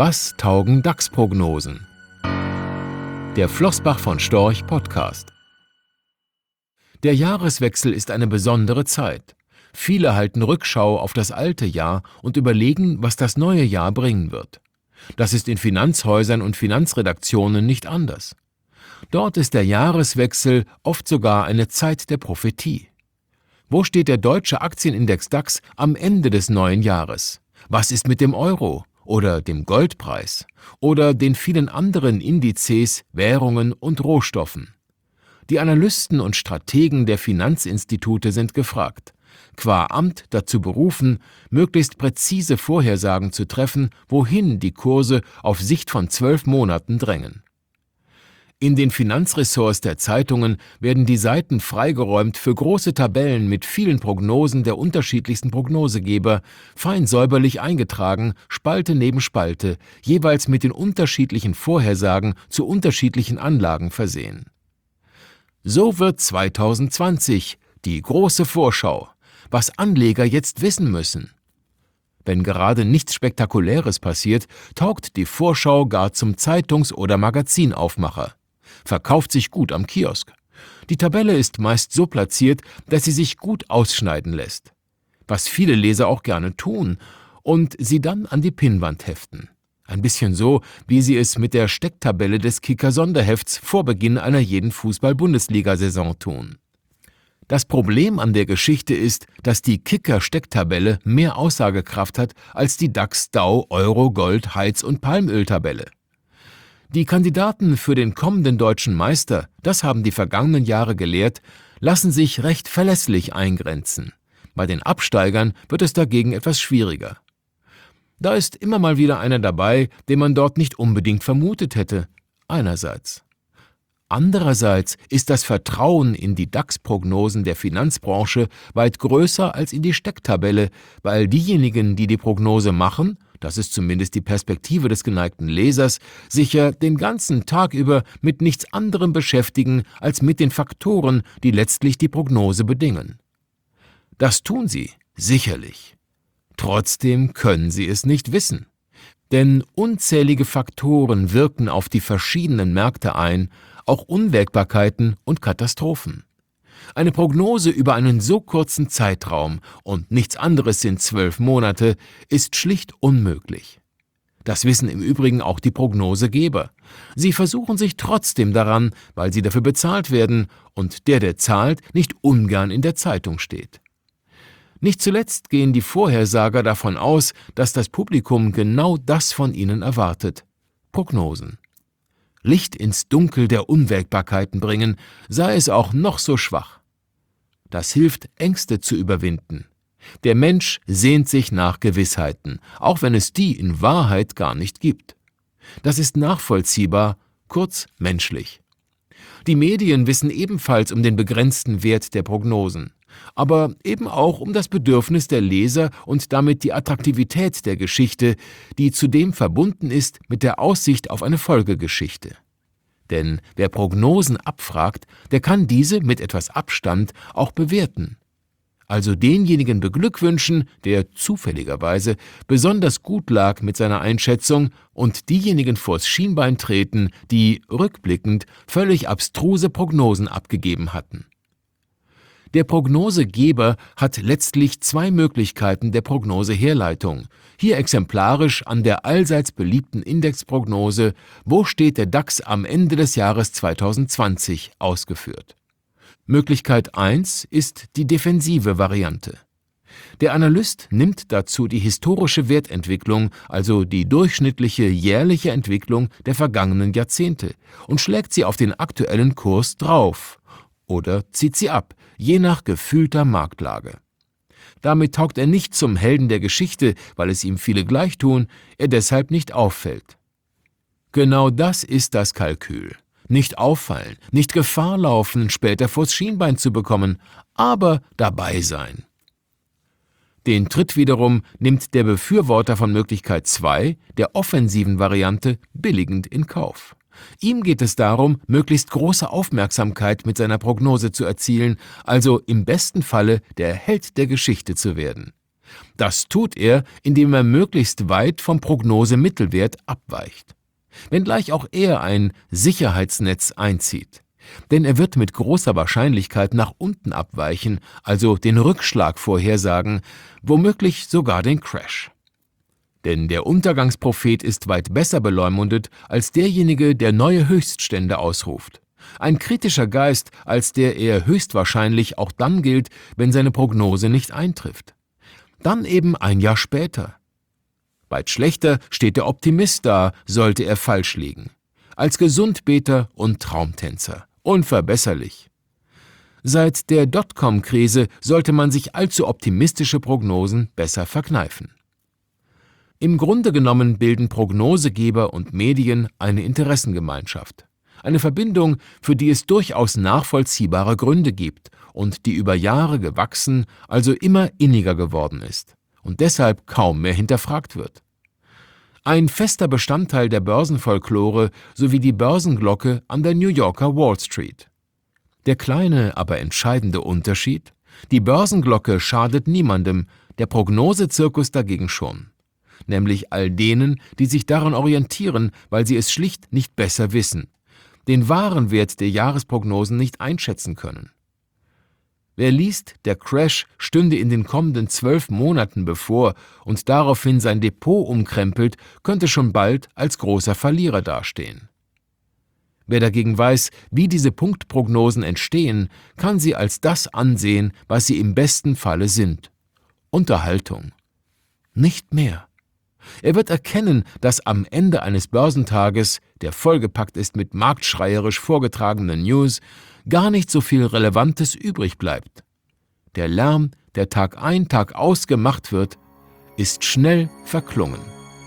Was taugen DAX-Prognosen? Der Flossbach von Storch Podcast. Der Jahreswechsel ist eine besondere Zeit. Viele halten Rückschau auf das alte Jahr und überlegen, was das neue Jahr bringen wird. Das ist in Finanzhäusern und Finanzredaktionen nicht anders. Dort ist der Jahreswechsel oft sogar eine Zeit der Prophetie. Wo steht der deutsche Aktienindex DAX am Ende des neuen Jahres? Was ist mit dem Euro oder dem Goldpreis oder den vielen anderen Indizes, Währungen und Rohstoffen? Die Analysten und Strategen der Finanzinstitute sind gefragt, qua Amt dazu berufen, möglichst präzise Vorhersagen zu treffen, wohin die Kurse auf Sicht von 12 Monaten drängen. In den Finanzressorts der Zeitungen werden die Seiten freigeräumt für große Tabellen mit vielen Prognosen der unterschiedlichsten Prognosegeber, fein säuberlich eingetragen, Spalte neben Spalte, jeweils mit den unterschiedlichen Vorhersagen zu unterschiedlichen Anlagen versehen. So wird 2020 die große Vorschau, was Anleger jetzt wissen müssen. Wenn gerade nichts Spektakuläres passiert, taugt die Vorschau gar zum Zeitungs- oder Magazinaufmacher. Verkauft sich gut am Kiosk. Die Tabelle ist meist so platziert, dass sie sich gut ausschneiden lässt. Was viele Leser auch gerne tun und sie dann an die Pinnwand heften. Ein bisschen so, wie sie es mit der Stecktabelle des Kicker-Sonderhefts vor Beginn einer jeden Fußball-Bundesliga-Saison tun. Das Problem an der Geschichte ist, dass die Kicker-Stecktabelle mehr Aussagekraft hat als die DAX, Dow, Euro, Gold, Heiz- und Palmöltabelle. Die Kandidaten für den kommenden deutschen Meister, das haben die vergangenen Jahre gelehrt, lassen sich recht verlässlich eingrenzen. Bei den Absteigern wird es dagegen etwas schwieriger. Da ist immer mal wieder einer dabei, den man dort nicht unbedingt vermutet hätte, einerseits. Andererseits ist das Vertrauen in die DAX-Prognosen der Finanzbranche weit größer als in die Stecktabelle, weil diejenigen, die die Prognose machen, das ist zumindest die Perspektive des geneigten Lesers, sich ja den ganzen Tag über mit nichts anderem beschäftigen als mit den Faktoren, die letztlich die Prognose bedingen. Das tun sie, sicherlich. Trotzdem können sie es nicht wissen. Denn unzählige Faktoren wirken auf die verschiedenen Märkte ein, auch Unwägbarkeiten und Katastrophen. Eine Prognose über einen so kurzen Zeitraum, und nichts anderes sind 12 Monate, ist schlicht unmöglich. Das wissen im Übrigen auch die Prognosegeber. Sie versuchen sich trotzdem daran, weil sie dafür bezahlt werden und der zahlt, nicht ungern in der Zeitung steht. Nicht zuletzt gehen die Vorhersager davon aus, dass das Publikum genau das von ihnen erwartet: Prognosen. Licht ins Dunkel der Unwägbarkeiten bringen, sei es auch noch so schwach. Das hilft, Ängste zu überwinden. Der Mensch sehnt sich nach Gewissheiten, auch wenn es die in Wahrheit gar nicht gibt. Das ist nachvollziehbar, kurz menschlich. Die Medien wissen ebenfalls um den begrenzten Wert der Prognosen, aber eben auch um das Bedürfnis der Leser und damit die Attraktivität der Geschichte, die zudem verbunden ist mit der Aussicht auf eine Folgegeschichte. Denn wer Prognosen abfragt, der kann diese mit etwas Abstand auch bewerten. Also denjenigen beglückwünschen, der zufälligerweise besonders gut lag mit seiner Einschätzung, und diejenigen vors Schienbein treten, die, rückblickend, völlig abstruse Prognosen abgegeben hatten. Der Prognosegeber hat letztlich zwei Möglichkeiten der Prognoseherleitung. Hier exemplarisch an der allseits beliebten Indexprognose „Wo steht der DAX am Ende des Jahres 2020?" ausgeführt. Möglichkeit 1 ist die defensive Variante. Der Analyst nimmt dazu die historische Wertentwicklung, also die durchschnittliche jährliche Entwicklung der vergangenen Jahrzehnte, und schlägt sie auf den aktuellen Kurs drauf oder zieht sie ab, je nach gefühlter Marktlage. Damit taugt er nicht zum Helden der Geschichte, weil es ihm viele gleichtun, er deshalb nicht auffällt. Genau das ist das Kalkül. Nicht auffallen, nicht Gefahr laufen, später vors Schienbein zu bekommen, aber dabei sein. Den Tritt wiederum nimmt der Befürworter von Möglichkeit 2, der offensiven Variante, billigend in Kauf. Ihm geht es darum, möglichst große Aufmerksamkeit mit seiner Prognose zu erzielen, also im besten Falle der Held der Geschichte zu werden. Das tut er, indem er möglichst weit vom Prognosemittelwert abweicht. Wenngleich auch er ein Sicherheitsnetz einzieht. Denn er wird mit großer Wahrscheinlichkeit nach unten abweichen, also den Rückschlag vorhersagen, womöglich sogar den Crash. Denn der Untergangsprophet ist weit besser beleumundet als derjenige, der neue Höchststände ausruft. Ein kritischer Geist, als der er höchstwahrscheinlich auch dann gilt, wenn seine Prognose nicht eintrifft. Dann eben ein Jahr später. Weit schlechter steht der Optimist da, sollte er falsch liegen. Als Gesundbeter und Traumtänzer. Unverbesserlich. Seit der Dotcom-Krise sollte man sich allzu optimistische Prognosen besser verkneifen. Im Grunde genommen bilden Prognosegeber und Medien eine Interessengemeinschaft. Eine Verbindung, für die es durchaus nachvollziehbare Gründe gibt und die über Jahre gewachsen, also immer inniger geworden ist und deshalb kaum mehr hinterfragt wird. Ein fester Bestandteil der Börsenfolklore sowie die Börsenglocke an der New Yorker Wall Street. Der kleine, aber entscheidende Unterschied: Die Börsenglocke schadet niemandem, der Prognosezirkus dagegen schon. Nämlich all denen, die sich daran orientieren, weil sie es schlicht nicht besser wissen, den wahren Wert der Jahresprognosen nicht einschätzen können. Wer liest, der Crash stünde in den kommenden 12 Monaten bevor und daraufhin sein Depot umkrempelt, könnte schon bald als großer Verlierer dastehen. Wer dagegen weiß, wie diese Punktprognosen entstehen, kann sie als das ansehen, was sie im besten Falle sind: Unterhaltung. Nicht mehr. Er wird erkennen, dass am Ende eines Börsentages, der vollgepackt ist mit marktschreierisch vorgetragenen News, gar nicht so viel Relevantes übrig bleibt. Der Lärm, der Tag ein, Tag aus gemacht wird, ist schnell verklungen.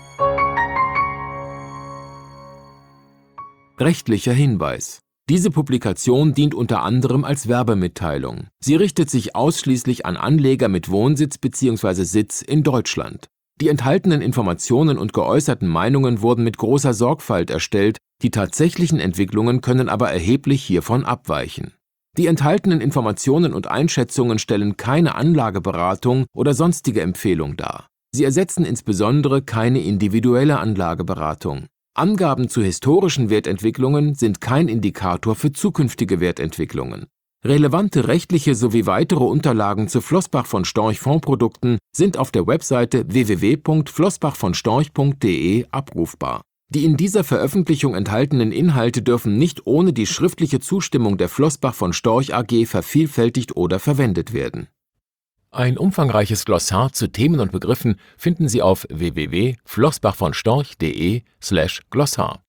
Rechtlicher Hinweis: Diese Publikation dient unter anderem als Werbemitteilung. Sie richtet sich ausschließlich an Anleger mit Wohnsitz bzw. Sitz in Deutschland. Die enthaltenen Informationen und geäußerten Meinungen wurden mit großer Sorgfalt erstellt, die tatsächlichen Entwicklungen können aber erheblich hiervon abweichen. Die enthaltenen Informationen und Einschätzungen stellen keine Anlageberatung oder sonstige Empfehlung dar. Sie ersetzen insbesondere keine individuelle Anlageberatung. Angaben zu historischen Wertentwicklungen sind kein Indikator für zukünftige Wertentwicklungen. Relevante rechtliche sowie weitere Unterlagen zu Flossbach von Storch Fondsprodukten sind auf der Webseite www.flossbachvonstorch.de abrufbar. Die in dieser Veröffentlichung enthaltenen Inhalte dürfen nicht ohne die schriftliche Zustimmung der Flossbach von Storch AG vervielfältigt oder verwendet werden. Ein umfangreiches Glossar zu Themen und Begriffen finden Sie auf www.flossbachvonstorch.de/Glossar.